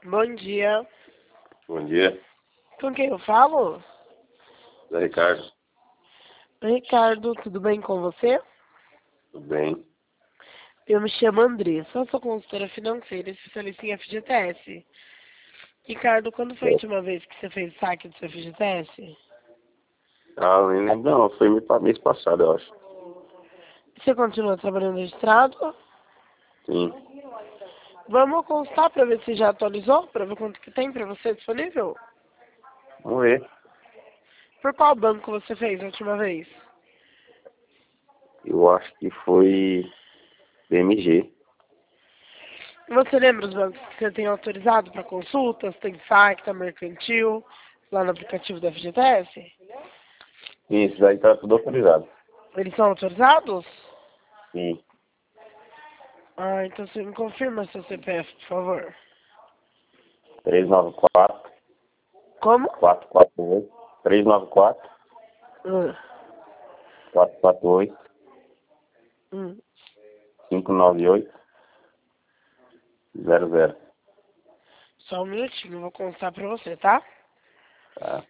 Bom dia. Bom dia, Com quem eu falo? Zé Ricardo. Ricardo, tudo bem com você? Tudo bem? Eu me chamo Andressa, eu sou consultora financeira e especialista em FGTS. Ricardo, quando foi a última vez que você fez saque do seu FGTS? Ah, nem lembro não, foi mês passado, eu acho. Você continua trabalhando registrado? Sim, Vamos constar para ver se já atualizou, para ver quanto que tem para você disponível? vamos ver. Por qual banco você fez a última vez? Eu acho que foi BMG. Você lembra os bancos que você tem autorizado para consultas? Tem saque, tá mercantil, lá no aplicativo da FGTS? Sim, esse daí tá tudo autorizado. Eles são autorizados? Sim, Ah, então você me confirma seu CPF, por favor. 394 Como? 448 394 Hum, 448 hum. 598 00. Só um minutinho, eu vou constar pra você, tá? Tá?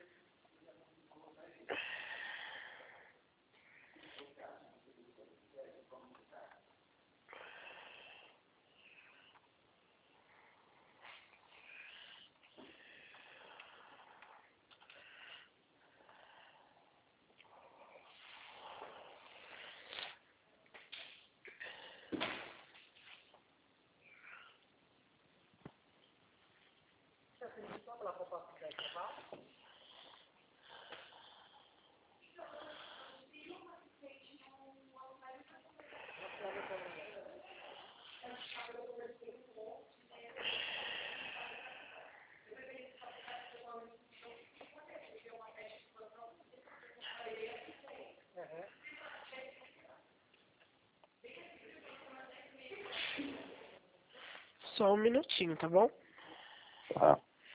Só um minutinho, tá bom? Tá.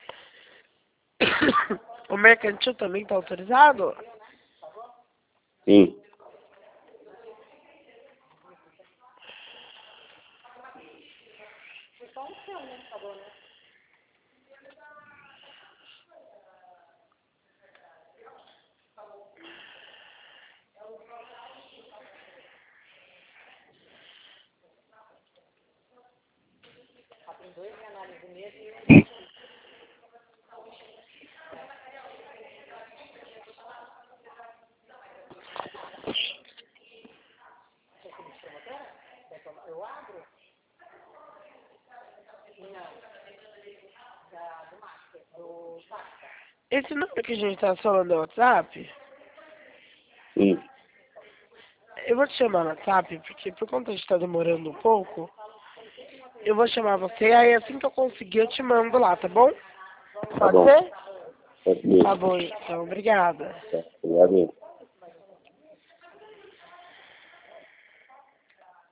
O mercantil também tá autorizado? Sim, Esse número que a gente tá falando é o WhatsApp? sim. Eu vou te chamar no WhatsApp, porque por conta de estar demorando um pouco, eu vou chamar você, aí assim que eu conseguir eu te mando lá, tá bom? Tá Pode bom. ser? Pode ir. Tá bom, então, obrigada. Tá. Obrigado.